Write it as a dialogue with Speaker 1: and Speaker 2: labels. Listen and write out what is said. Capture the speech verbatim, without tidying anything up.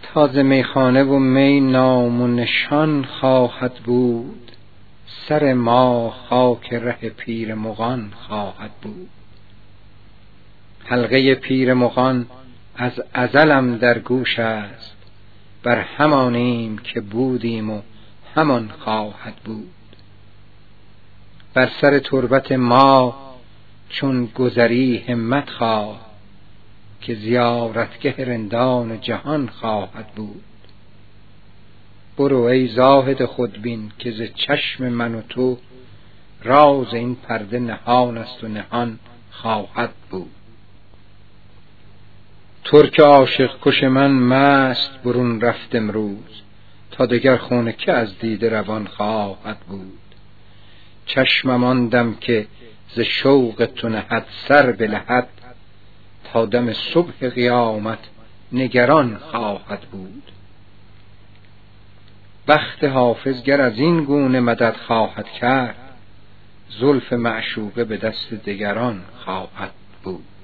Speaker 1: تازه میخانه و می نام و نشان خواهد بود، سر ما خاک ره پیر مغان خواهد بود. حلقه پیر مغان از ازلم در گوش است، بر همانیم که بودیم و همان خواهد بود. بر سر تربت ما چون گذری همت خواه، که زیارتگه رندان جهان خواهد بود. برو ای زاهد خودبین که ز چشم من و تو، راز این پرده نهان است و نهان خواهد بود. ترک عاشق کش من مست برون رفت امروز، تا دگر خون که از دیده روان خواهد بود. چشمم آن دم که ز شوق تو نهد سر به لحد، تا دم صبح قیامت نگران خواهد بود. بخت حافظ گر از این گونه مدد خواهد کرد، زلف معشوقه به دست دگران خواهد بود.